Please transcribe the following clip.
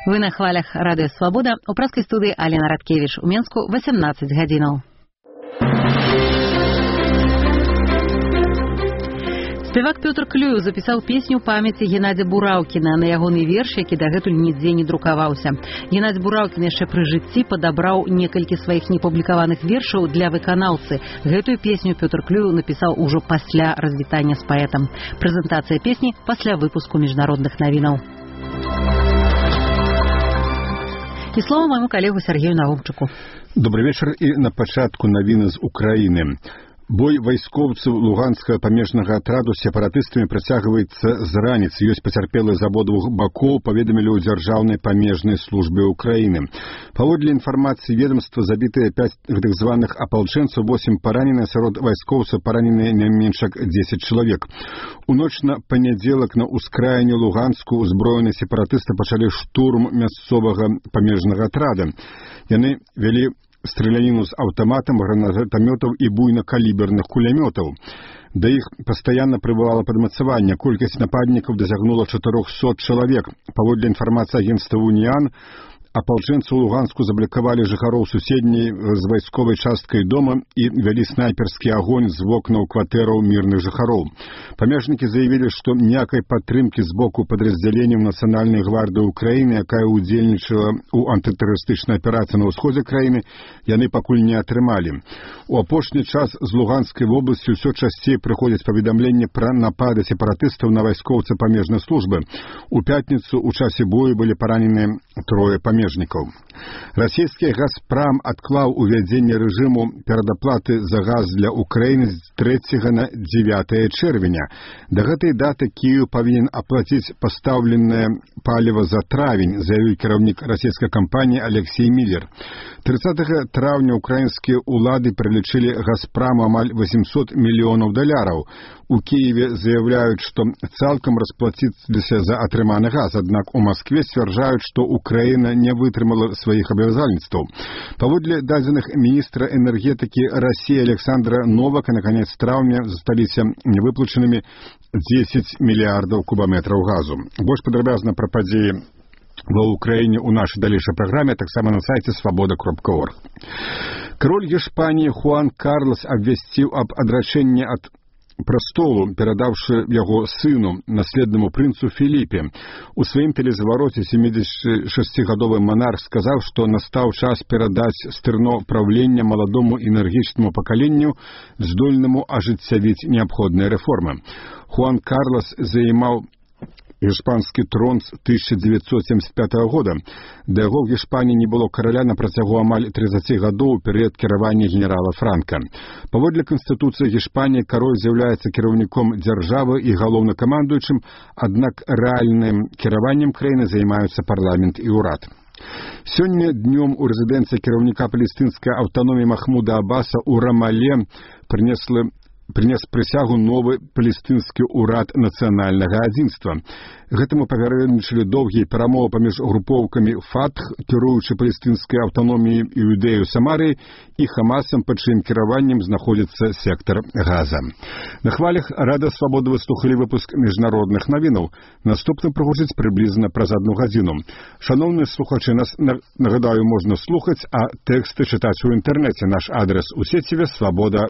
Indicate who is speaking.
Speaker 1: Вы на хвалях Радыё Свабода. У праскай студыі Алена Радкевіч. У Менску 18 гадзінаў. Спевак Пётр Клюев запісаў песню памяці Геннадзя Бураўкіна на ягоны верш, які дагэтуль нідзе не друкаваўся. Геннадзь Бураўкін яшчэ пры жыцці падабраў некалькі сваіх непублікаваных вершаў для выканаўцы. Гэтую песню Пётр Клюев напісаў ужо пасля развітання з паэтам. Прэзентацыя песні пасля выпуску міжнародных навінаў. І слова майму калегу Сергею Наумчуку.
Speaker 2: Добрый вечер і на пачатку навіны з Украіны. Бой вайскоўцаў луганскага памежнага атраду з сепаратыстамі працягваецца з раніцы. Ёсць пацярпелыя з абодвух бакоў, паведамілі ў дзяржаўнай памежнай службе Украіны. Паводле інфармацыі ведомства забітыя 5 гэтых званых апалчэнцаў, 8 параненыя, сярод вайскоўцаў параненыя не менш як 10 чалавек. У ноч на панядзелак на ўскраіне Луганску узброеныя сепаратысты пачалі штурм мясцовага памежнага атрада. Яны вялі страляніну з аўтаматам, гранатамётаў і буйнакаліберных кулямётаў. Да іх пастаянна прыбывала падмацаванне. Колькасць нападнікаў дасягнула 400 чалавек. Паводле інфармацыі агенцтва «Уніан», апалчэнцы ў Луганску заблокавалі жыхароў суседняй з вайсковай часткай дома і вялі снайперскі агонь з вокнаў кватэраў мірных жыхароў. Памежнікі заявілі, што ніякай падтрымкі з боку падраздзяленняў Нацыянальнай гвардыі Украіны, якая ўдзельнічала ў антытэрарыстычнай аперацыі на ўсходзе краіны, яны пакуль не атрымалі. У апошні час з Луганскай вобласці ўсё часцей прыходзяць паведамленні пра напады сепаратыстаў на вайскоўца памежнай службы. У пятніцу ў часе бою былі параненыя 3 памежнікаў. Расійскі «Газпрам» адклаў увядзенне рэжыму перадаплаты за газ для Украіны з 3 на 9 чэрвеня. Да гэтай даты Кіеў павінен аплаціць пастаўленае паліва за травень, заявіў кіраўнік расійскай кампаніі Алексей Міллер. 30 траўня украінскія ўлады прылічылі «Газпраму» амаль $800 мільёнаў. У Киеве заявляют, что цалком расплатиться за атрыманы газ, аднак у Москве сцвярджаюць, што Украина не вытрымала сваіх абавязальніцтваў. Паводле дадзеных міністра энергетыкі России Александра Новака на конец траўня засталіся невыплачанымі 10 мільярдаў кубаметраў газу. Больш падрабязна пра падзеі ва Украине у нашей далейшай праграме, таксама на сайце свобода.орг. Король Іспаніі Хуан Карлос абвясціў аб адрачэнні ад прастолу, перадаўшы яго сыну, наследнаму прынцу Філіпе. У сваім тэлезвароце 76-гадовы манарх сказаў, што настаў час перадаць стырно правлення маладому энергічнаму пакаленню, здольнаму ажыццявіць неабходныя рэформы. Хуан Карлос займаў іспанскі трон з 1975 года. Да яго в Іспаніі не было караля на працягу амаль 30 гадоў у перыяд кіравання генерала Франка. Паводле Канстытуцыі Іспаніі кароль з'яўляецца кіраўніком дзяржавы і галоўнакамандуючым, аднак рэальным кіраваннем краіны займаюцца парламент і ўрад. Сёння днём у рэзідэнцыі кіраўніка палестынскай аўтаноміі Махмуда Аббаса ў Рамале прынес прысягу новы палестынскі ўрад нацыянальнага адзінства. Гэтаму павярнічалі доўгія перамовы паміж групоўкамі ФАТХ, кіруючы палестынскай аўтаноміяй Іудею Самарыі, і Хамасам, пад чыім кіраваннем знаходзіцца сектар Газа. На хвалях Радыё Свабода вы слухалі выпуск міжнародных навінаў. Наступны прагучыць прыблізна праз 1 гадзіну. Шаноўныя слухачы, нас, нагадаю, можна слухаць, а тэксты чытаць у інтэрнэце. Наш адрес у сеціве свабода.орг.